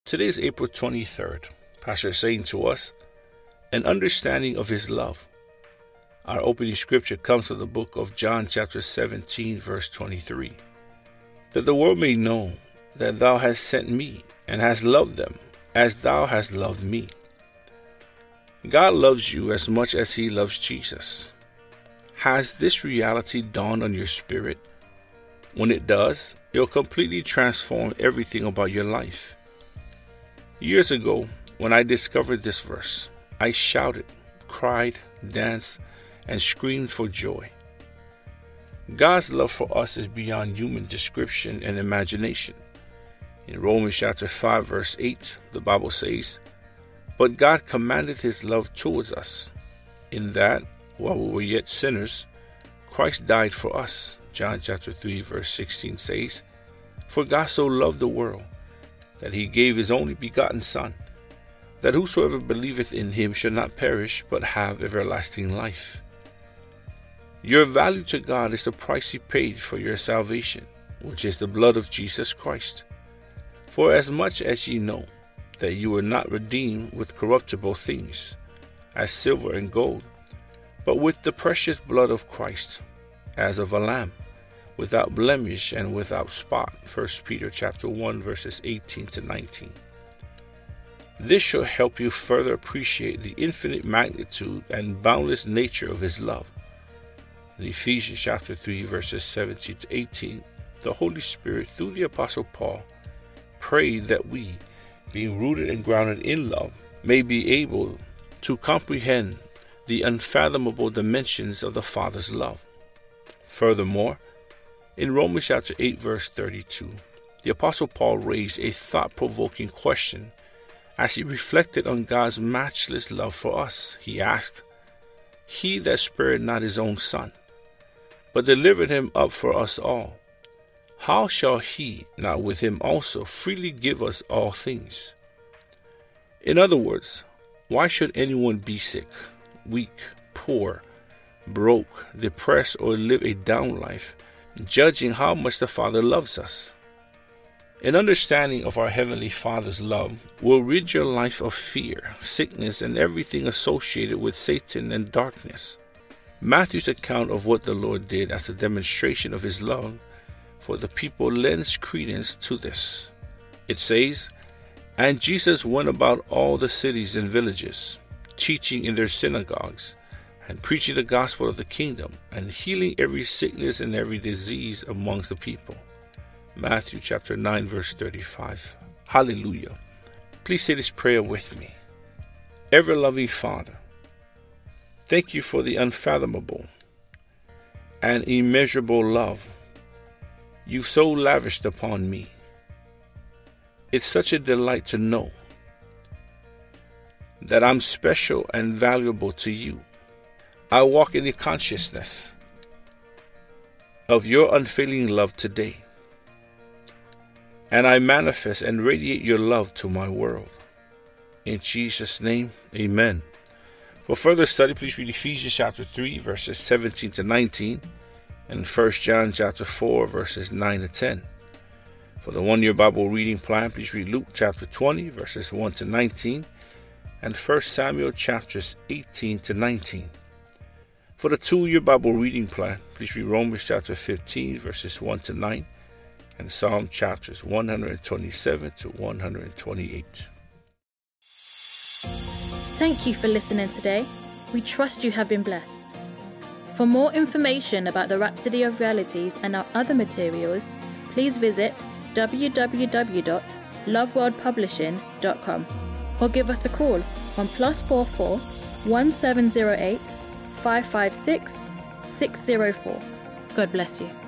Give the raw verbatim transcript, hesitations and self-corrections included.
Today is April twenty-third. Pastor is saying to us, an understanding of his love. Our opening scripture comes from the book of John chapter seventeen, verse twenty-three. That the world may know that thou hast sent me and hast loved them as thou hast loved me. God loves you as much as he loves Jesus. Has this reality dawned on your spirit? When it does, it will completely transform everything about your life. Years ago, when I discovered this verse, I shouted, cried, danced, and screamed for joy. God's love for us is beyond human description and imagination. In Romans chapter five, verse eight, the Bible says, "But God commanded his love towards us, in that, while we were yet sinners, Christ died for us." John chapter three, verse sixteen says, "For God so loved the world, that he gave his only begotten Son, that whosoever believeth in him shall not perish, but have everlasting life." Your value to God is the price he paid for your salvation, which is the blood of Jesus Christ. For as much as ye know that you were not redeemed with corruptible things, as silver and gold, but with the precious blood of Christ, as of a lamb, without blemish and without spot. First Peter chapter one, verses eighteen to nineteen. This shall help you further appreciate the infinite magnitude and boundless nature of his love. In Ephesians chapter three, verses seventeen to eighteen, the Holy Spirit, through the Apostle Paul, prayed that we, being rooted and grounded in love, may be able to comprehend the unfathomable dimensions of the Father's love. Furthermore, in Romans chapter eight, verse thirty-two, the Apostle Paul raised a thought-provoking question as he reflected on God's matchless love for us. He asked, "He that spared not his own Son, but delivered him up for us all, how shall he not with him also freely give us all things?" In other words, why should anyone be sick, weak, poor, broke, depressed, or live a down life, judging how much the Father loves us? An understanding of our Heavenly Father's love will rid your life of fear, sickness, and everything associated with Satan and darkness. Matthew's account of what the Lord did as a demonstration of his love for the people lends credence to this. It says, "And Jesus went about all the cities and villages, teaching in their synagogues, and preaching the gospel of the kingdom, and healing every sickness and every disease amongst the people." Matthew chapter nine, verse thirty-five. Hallelujah. Please say this prayer with me. Ever-loving Father, thank you for the unfathomable and immeasurable love you've so lavished upon me. It's such a delight to know that I'm special and valuable to you. I walk in the consciousness of your unfailing love today, and I manifest and radiate your love to my world. In Jesus' name, amen. For further study, please read Ephesians chapter three, verses seventeen to nineteen, and First John chapter four, verses nine to ten. For the one-year Bible reading plan, please read Luke chapter twenty, verses one to nineteen, and First Samuel chapters eighteen to nineteen. For the two-year Bible reading plan, please read Romans chapter fifteen, verses one to nine, and Psalm chapters one twenty-seven to one twenty-eight. Thank you for listening today. We trust you have been blessed. For more information about the Rhapsody of Realities and our other materials, please visit w w w dot love world publishing dot com or give us a call on plus four four one seven zero eight five five six six zero four. God bless you.